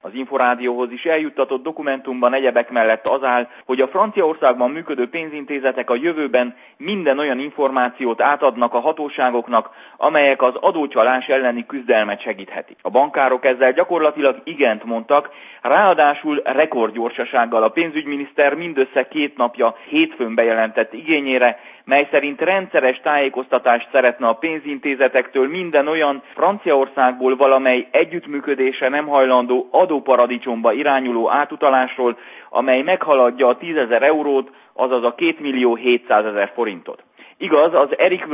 Az Inforádióhoz is eljuttatott dokumentumban egyebek mellett az áll, hogy a Franciaországban működő pénzintézetek a jövőben minden olyan információt átadnak a hatóságoknak, amelyek az adócsalás elleni küzdelmet segíthetik. A bankárok ezzel gyakorlatilag igent mondtak, ráadásul rekordgyorsasággal a pénzügyminiszter mindössze 2 napja hétfőn bejelentett igényére, mely szerint rendszeres tájékoztatást szeretne a pénzintézetektől minden olyan Franciaországból valamely együttműködésre nem hajlandó adóparadicsomba irányuló átutalásról, amely meghaladja a 10 000 eurót, azaz a 2.700.000 forintot. Igaz, az Eric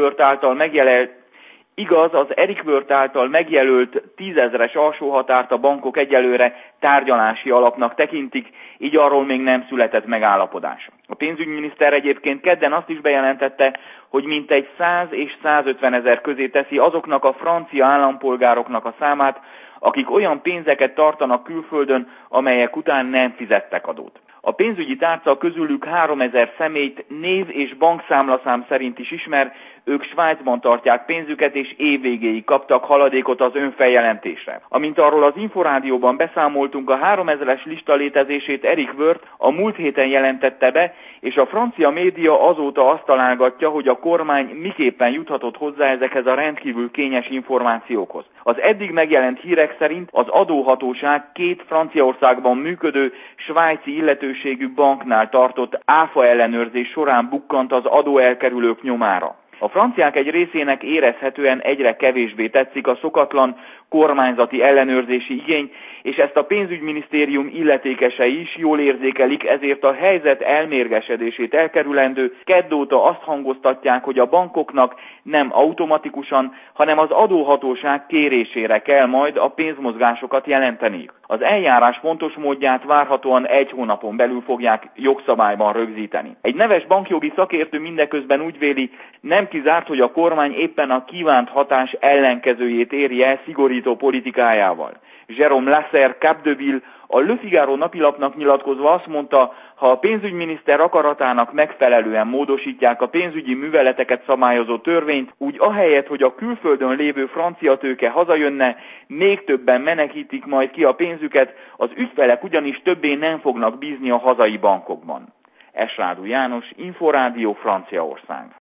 Woerth által megjelölt 10 000-es alsóhatárt a bankok egyelőre tárgyalási alapnak tekintik, így arról még nem született megállapodás. A pénzügyminiszter egyébként kedden azt is bejelentette, hogy mintegy 100 és 150 000 közé teszi azoknak a francia állampolgároknak a számát, akik olyan pénzeket tartanak külföldön, amelyek után nem fizettek adót. A pénzügyi tárca közülük 3000 személyt név és bankszámlaszám szerint is ismer, ők Svájcban tartják pénzüket és évvégéig kaptak haladékot az önfeljelentésre. Amint arról az Inforádióban beszámoltunk, a 3000-es lista létezését Eric Woerth a múlt héten jelentette be, és a francia média azóta azt találgatja, hogy a kormány miképpen juthatott hozzá ezekhez a rendkívül kényes információkhoz. Az eddig megjelent hírek szerint az adóhatóság 2 Franciaországban működő svájci illetőségű banknál tartott áfa ellenőrzés során bukkant az adóelkerülők nyomára. A franciák egy részének érezhetően egyre kevésbé tetszik a szokatlan kormányzati ellenőrzési igény, és ezt a pénzügyminisztérium illetékesei is jól érzékelik, ezért a helyzet elmérgesedését elkerülendő kedd óta azt hangoztatják, hogy a bankoknak nem automatikusan, hanem az adóhatóság kérésére kell majd a pénzmozgásokat jelenteniük. Az eljárás pontos módját várhatóan 1 hónapon belül fogják jogszabályban rögzíteni. Egy neves bankjogi szakértő mindeközben úgy véli, nem kizárt, hogy a kormány éppen a kívánt hatás ellenkezőjét éri el szigorító politikájával. Jérôme Lasserre Capdeville a Le Figaro napilapnak nyilatkozva azt mondta, ha a pénzügyminiszter akaratának megfelelően módosítják a pénzügyi műveleteket szabályozó törvényt, úgy ahelyett, hogy a külföldön lévő francia tőke hazajönne, még többen menekítik majd ki a pénzüket, az ügyfelek ugyanis többé nem fognak bízni a hazai bankokban. Esrádu János, Inforádió, Franciaország.